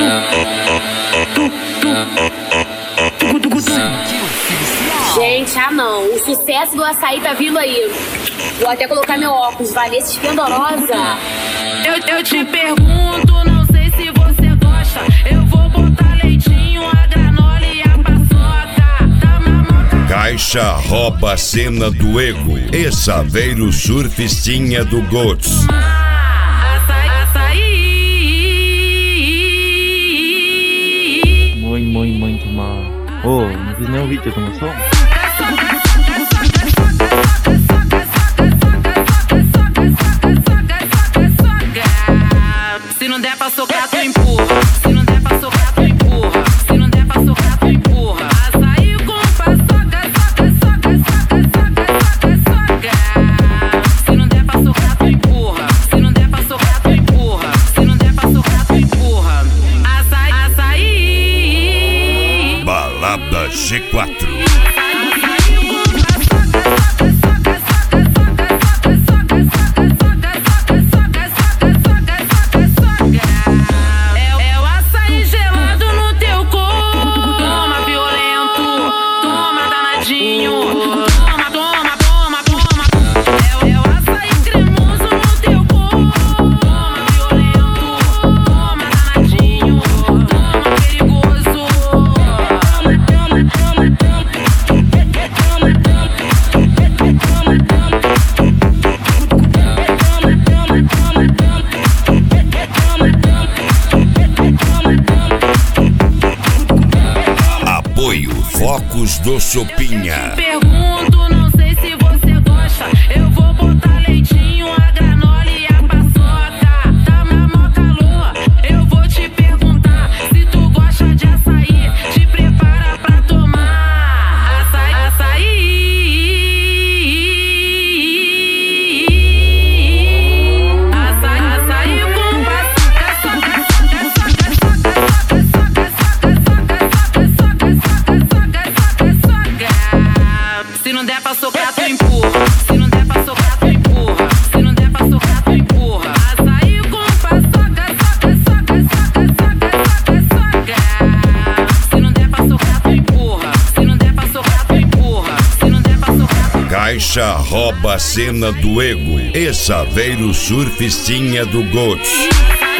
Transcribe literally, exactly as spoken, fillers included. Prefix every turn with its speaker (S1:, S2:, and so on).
S1: Gente, ah não, o sucesso do açaí tá vindo aí. Vou até colocar meu óculos, Valesca Esplendorosa.
S2: Eu, eu te pergunto, não sei se você gosta. Eu vou botar leitinho, a granola e a paçoca. Da mamoca.
S3: Caixa rouba a cena do ego. E Saveiro surfistinha do Gods.
S2: Açaí, açaí.
S4: Mãe, mãe, mãe de mal. Ô, oh, não vi nenhum vídeo do meu som?
S2: Se não der pra socar, tu empurra. Se não der pra socar, tu empurra. Se não der pra socar, tu empurra. Açaí com paçoca, soca, soca, soca, soca, soca, soca. Se não der pra socar, tu empurra. Se não der pra socar, tu empurra. Se não der pra socar, tu empurra. Açaí, açaí.
S3: Balada G quatro. Focos do Chopinha.
S2: Pergunto, não sei se você gosta. Eu vou botar leitinho, a granola e a paçoca. Da mamoca lua, eu vou te perguntar se tu gosta de açaí. Te prepara pra tomar açaí, açaí. Açaí, açaí com paçoca, soca, soca, soca, soca, soca, soca. Se não der pra socar, tu empurra. Se não der pra socar, tu empurra. Se não der pra socar, tu empurra. Açaí com paçoca, soca, soca, soca, soca, soca, soca. Se não der pra socar, tu empurra. Se não der pra socar, tu empurra. Se não der pra socar, tu empurra.
S3: Caixa rouba a cena do ego. E Saveiro surfistinha do Gods.